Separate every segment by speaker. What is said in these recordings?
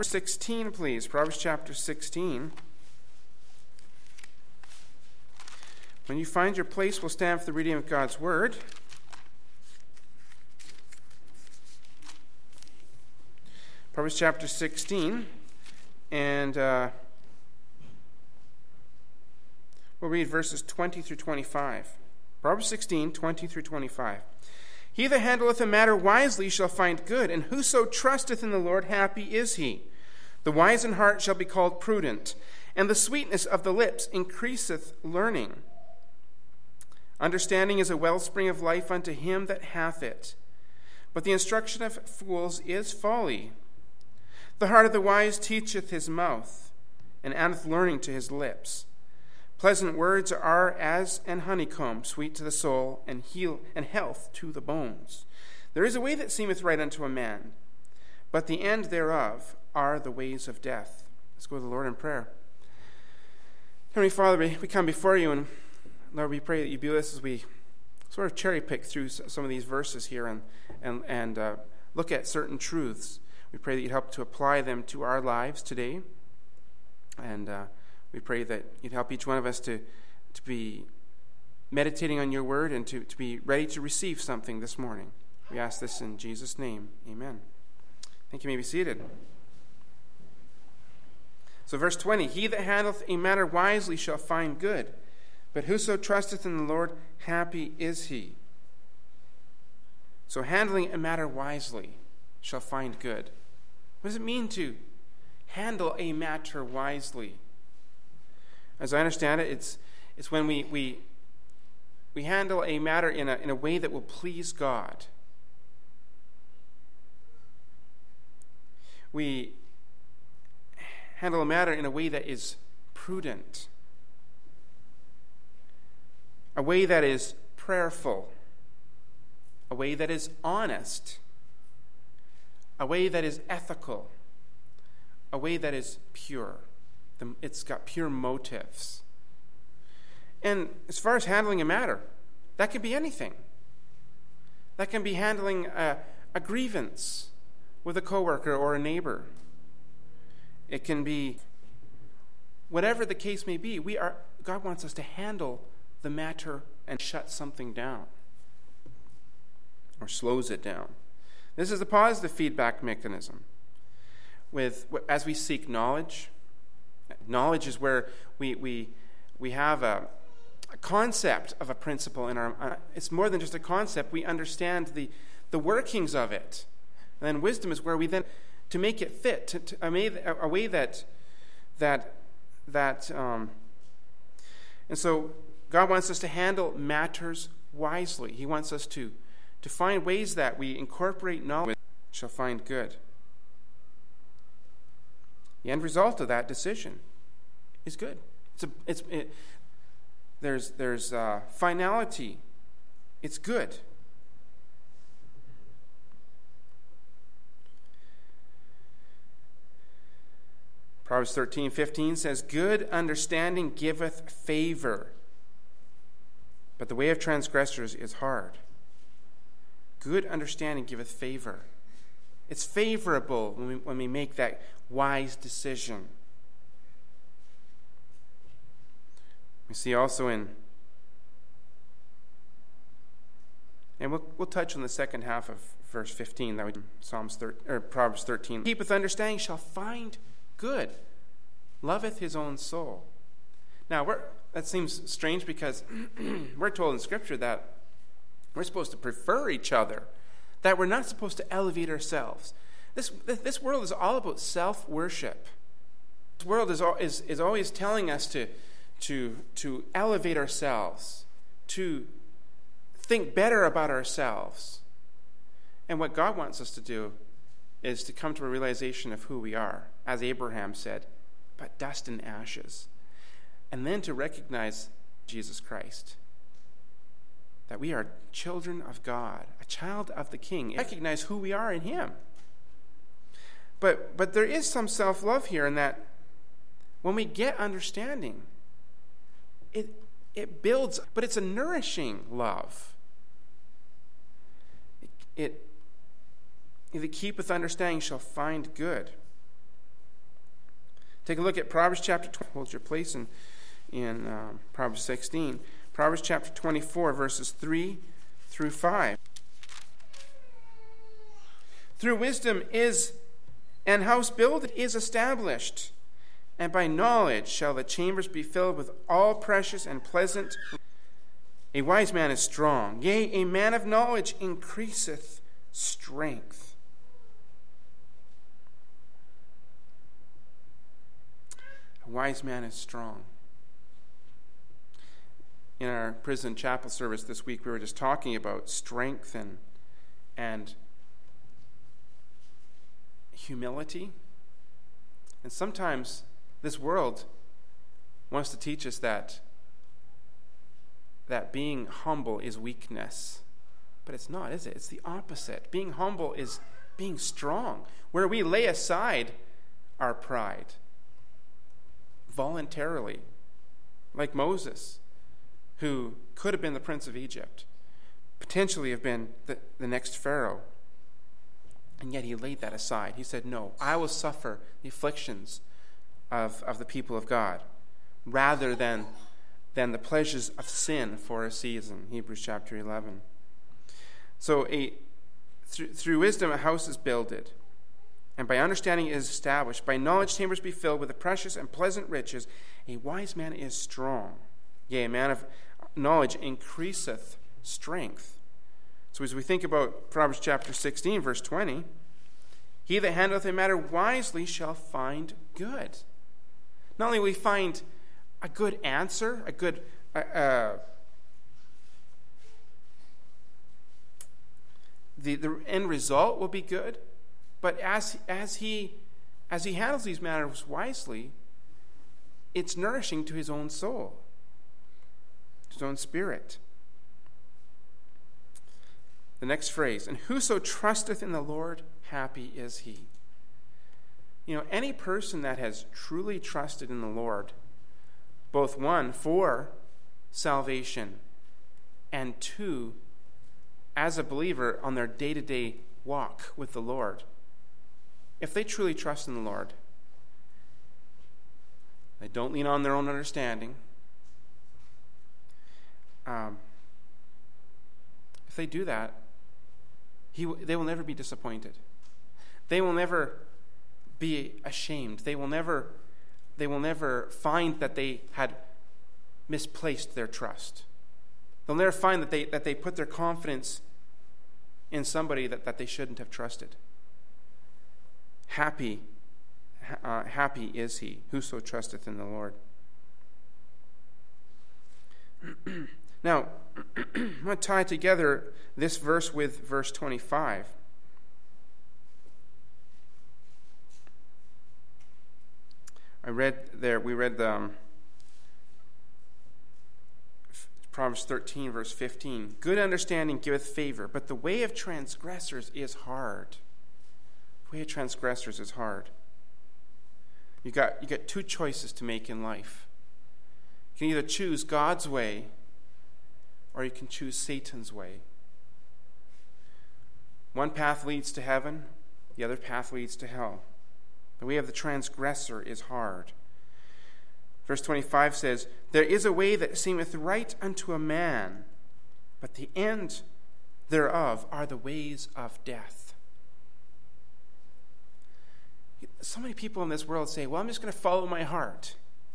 Speaker 1: 16, please. Proverbs chapter 16. When you find your place, we'll stand for the reading of God's Word. Proverbs chapter 16, and we'll read verses 20 through 25. Proverbs 16, 20 through 25. He that handleth a matter wisely shall find good, and whoso trusteth in the Lord, happy is he. The wise in heart shall be called prudent, and the sweetness of the lips increaseth learning. Understanding is a wellspring of life unto him that hath it, but the instruction of fools is folly. The heart of the wise teacheth his mouth, and addeth learning to his lips. Pleasant words are as an honeycomb, sweet to the soul, and health to the bones. There is a way that seemeth right unto a man, but the end thereof are the ways of death. Let's go to the Lord in prayer. Heavenly Father, we come before you, and Lord, we pray that you be with us as we sort of cherry pick through some of these verses here and look at certain truths. We pray that you'd help to apply them to our lives today, and we pray that you'd help each one of us to be meditating on your word and to be ready to receive something this morning. We ask this in Jesus' name. Amen. Thank you. You may be seated. So verse 20, he that handleth a matter wisely shall find good, but whoso trusteth in the Lord, happy is he. So handling a matter wisely shall find good. What does it mean to handle a matter wisely? As I understand it, it's when we handle a matter in a way that will please God. We handle a matter in a way that is prudent, a way that is prayerful, a way that is honest, a way that is ethical, a way that is pure. It's got pure motives. And as far as handling a matter, that could be anything. That can be handling a grievance with a coworker or a neighbor. It can be whatever the case may be. God wants us to handle the matter and shut something down or slows it down. This is a positive feedback mechanism. As we seek knowledge, knowledge is where we have a concept of a principle in our. It's more than just a concept. We understand the workings of it. And then wisdom is where we then, to make it fit, a way that and so God wants us to handle matters wisely. He wants us to find ways that we incorporate knowledge shall find good. The end result of that decision is good. There's finality. It's good. Proverbs 13:15 says, good understanding giveth favor, but the way of transgressors is hard. Good understanding giveth favor. It's favorable when we make that wise decision. We see also and we'll touch on the second half of verse 15, that we Proverbs 13. He keepeth understanding shall find good, loveth his own soul. Now, that seems strange because we're told in Scripture that we're supposed to prefer each other, that we're not supposed to elevate ourselves. This world is all about self-worship. This world is always telling us to elevate ourselves, to think better about ourselves. And what God wants us to do is to come to a realization of who we are, as Abraham said, but dust and ashes. And then to recognize Jesus Christ, that we are children of God, a child of the King. Recognize who we are in Him. But there is some self-love here in that when we get understanding, it builds, but it's a nourishing love. It keepeth understanding shall find good. Take a look at Proverbs chapter 20. Hold your place in Proverbs 16. Proverbs chapter 24, verses 3 through 5. Through wisdom is an house built, it is established, and by knowledge shall the chambers be filled with all precious and pleasant. A wise man is strong, yea, a man of knowledge increaseth strength. A wise man is strong. In our prison chapel service this week, we were just talking about strength and humility. And sometimes this world wants to teach us that being humble is weakness. But it's not, is it? It's the opposite. Being humble is being strong, where we lay aside our pride voluntarily, like Moses, who could have been the prince of Egypt, potentially have been the next Pharaoh. And yet he laid that aside. He said, no, I will suffer the afflictions of the people of God rather than the pleasures of sin for a season. Hebrews chapter 11. So through wisdom a house is builded, and by understanding it is established. By knowledge chambers be filled with the precious and pleasant riches. A wise man is strong. Yea, a man of knowledge increaseth strength. So as we think about Proverbs chapter 16, verse 20, he that handleth a matter wisely shall find good. Not only will we find a good answer, a good the end result will be good, but as he handles these matters wisely, it's nourishing to his own soul, his own spirit. The next phrase, and whoso trusteth in the Lord, happy is he. You know, any person that has truly trusted in the Lord, both one, for salvation, and two, as a believer on their day-to-day walk with the Lord, if they truly trust in the Lord, they don't lean on their own understanding, if they do that, they will never be disappointed. They will never be ashamed. They will never find that they had misplaced their trust. They'll never find that they put their confidence in somebody that they shouldn't have trusted. Happy is he, whoso trusteth in the Lord. Now, I'm going to tie together this verse with verse 25. We read Proverbs 13, verse 15. Good understanding giveth favor, but the way of transgressors is hard. The way of transgressors is hard. You got two choices to make in life. You can either choose God's way, or you can choose Satan's way. One path leads to heaven, the other path leads to hell. The way of the transgressor is hard. Verse 25 says, there is a way that seemeth right unto a man, but the end thereof are the ways of death. So many people in this world say, well, I'm just going to follow my heart.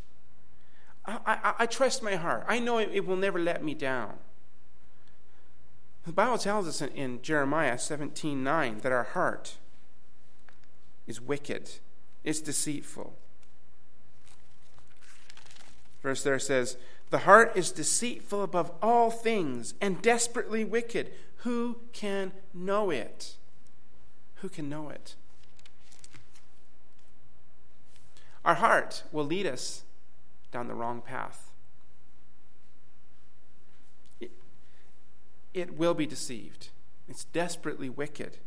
Speaker 1: I trust my heart. I know it will never let me down. The Bible tells us in Jeremiah 17:9 that our heart is wicked. It's deceitful. Verse there says, the heart is deceitful above all things and desperately wicked. Who can know it? Who can know it? Our heart will lead us down the wrong path. It will be deceived. It's desperately wicked.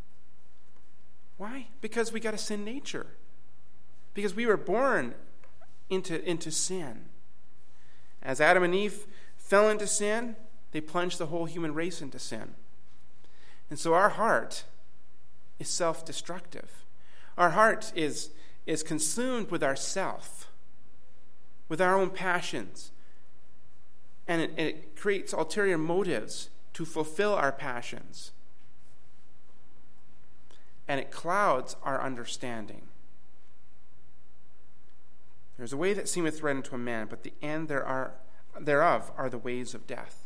Speaker 1: Why? Because we got a sin nature. Because we were born into sin. As Adam and Eve fell into sin, they plunged the whole human race into sin. And so our heart is self-destructive. Our heart is is consumed with ourself, with our own passions, and it creates ulterior motives to fulfill our passions. And it clouds our understanding. There's a way that seemeth right unto a man, but the end thereof are the ways of death.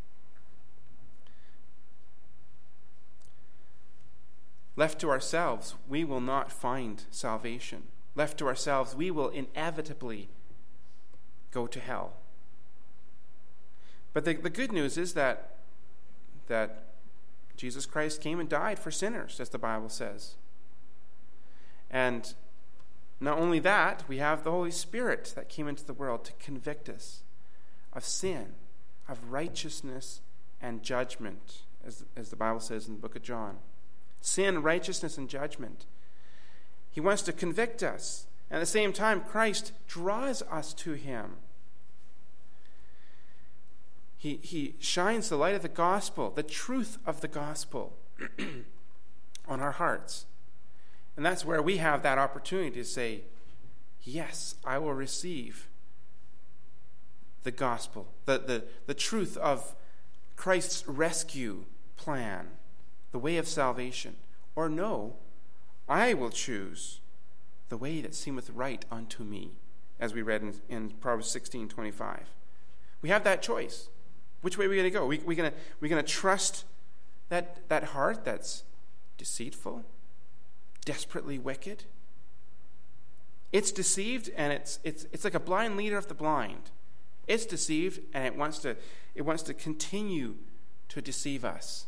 Speaker 1: Left to ourselves, we will not find salvation. Left to ourselves, we will inevitably go to hell. But the good news is that Jesus Christ came and died for sinners, as the Bible says. And not only that, we have the Holy Spirit that came into the world to convict us of sin, of righteousness, and judgment, as the Bible says in the book of John. Sin, righteousness, and judgment. He wants to convict us. And at the same time, Christ draws us to him. He shines the light of the gospel, the truth of the gospel, on our hearts. And that's where we have that opportunity to say, yes, I will receive the gospel, the truth of Christ's rescue plan, the way of salvation. Or no, I will choose the way that seemeth right unto me, as we read in Proverbs 16:25. We have that choice. Which way are we going to go? We're going to trust that heart that's deceitful, desperately wicked. It's deceived, and it's like a blind leader of the blind. It's deceived, and it wants to continue to deceive us.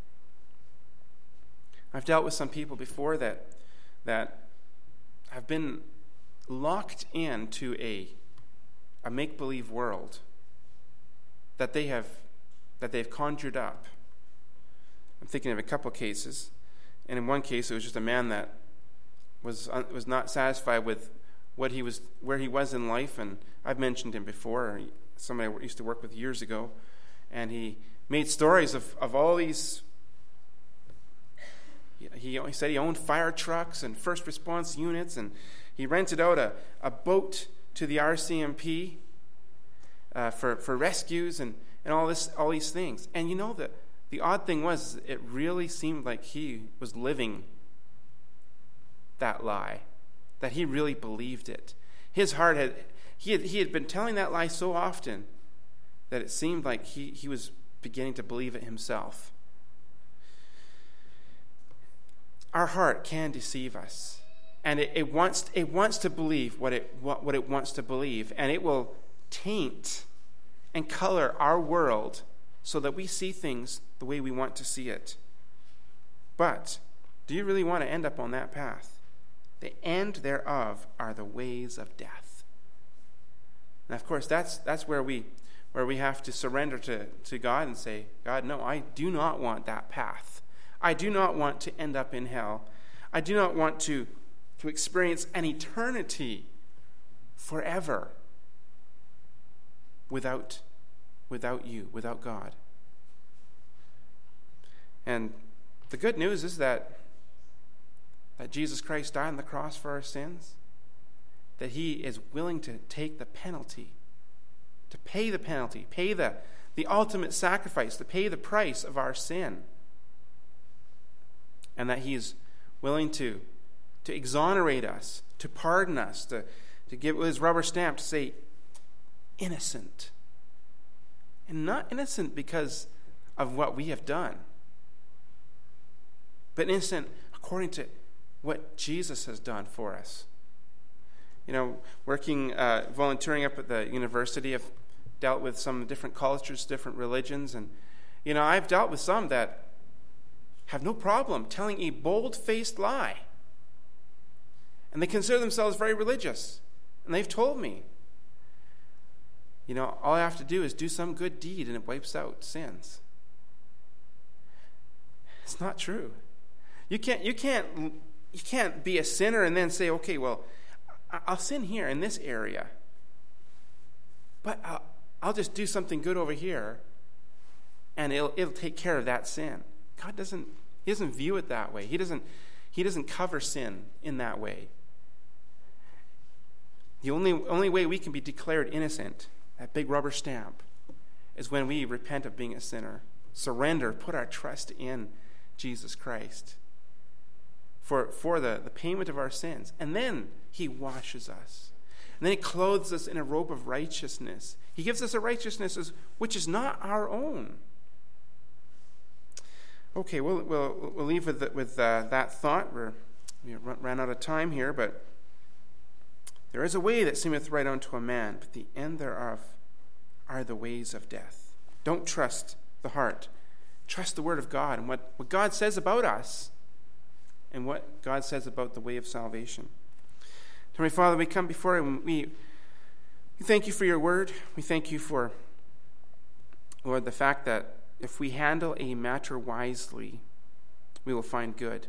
Speaker 1: I've dealt with some people before that have been locked into a make-believe world that they've conjured up. I'm thinking of a couple of cases, and in one case it was just a man that was not satisfied with where he was in life, and I've mentioned him before. Somebody I used to work with years ago, and he made stories of all these. He said he owned fire trucks and first response units, and he rented out a boat to the RCMP for rescues and all these things. And you know, the odd thing was, it really seemed like he was living that lie, that he really believed it. His heart he had been telling that lie so often that it seemed like he was beginning to believe it himself. Our heart can deceive us, and it wants to believe what it wants to believe, and it will taint and color our world so that we see things the way we want to see it. But do you really want to end up on that path? The end thereof are the ways of death. And of course, that's where we have to surrender to God and say, God, no, I do not want that path. I do not want to end up in hell. I do not want to experience an eternity forever without you, without God. And the good news is that Jesus Christ died on the cross for our sins, that he is willing to take the penalty, to pay the penalty, pay the ultimate sacrifice, to pay the price of our sin, and that he's willing to exonerate us, to pardon us, to give his rubber stamp to say, innocent. And not innocent because of what we have done, but innocent according to what Jesus has done for us. You know, volunteering up at the university, I've dealt with some different cultures, different religions, and, you know, I've dealt with some that have no problem telling a bold-faced lie. And they consider themselves very religious. And they've told me, you know, all I have to do is do some good deed and it wipes out sins. It's not true. You can't be a sinner and then say, okay, well, I'll sin here in this area, but I'll just do something good over here, and it'll take care of that sin. God doesn't view it that way. He doesn't cover sin in that way. The only way we can be declared innocent, that big rubber stamp, is when we repent of being a sinner, surrender, put our trust in Jesus Christ for the payment of our sins. And then he washes us. And then he clothes us in a robe of righteousness. He gives us a righteousness which is not our own. Okay, we'll leave with that thought. We ran out of time here, but there is a way that seemeth right unto a man, but the end thereof are the ways of death. Don't trust the heart. Trust the word of God and what God says about us and what God says about the way of salvation. Heavenly Father, we come before you and we thank you for your word. We thank you for, Lord, the fact that if we handle a matter wisely, we will find good.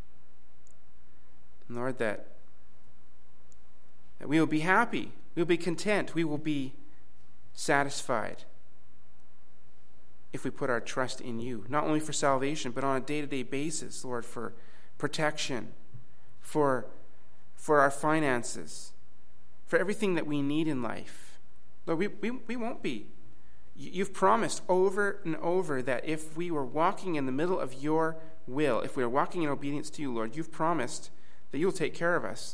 Speaker 1: And Lord, that we will be happy, we will be content, we will be satisfied if we put our trust in you, not only for salvation, but on a day-to-day basis, Lord, for protection, for our finances, for everything that we need in life. Lord, we won't be. You've promised over and over that if we were walking in the middle of your will, if we are walking in obedience to you, Lord, you've promised that you'll take care of us.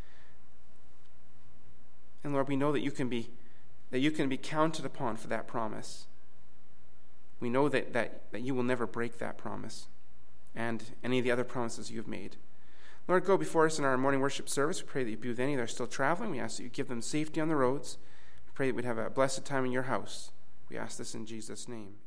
Speaker 1: And Lord, we know that you can be counted upon for that promise. We know that you will never break that promise and any of the other promises you've made. Lord, go before us in our morning worship service. We pray that you be with any that are still traveling. We ask that you give them safety on the roads. We pray that we'd have a blessed time in your house. We ask this in Jesus' name.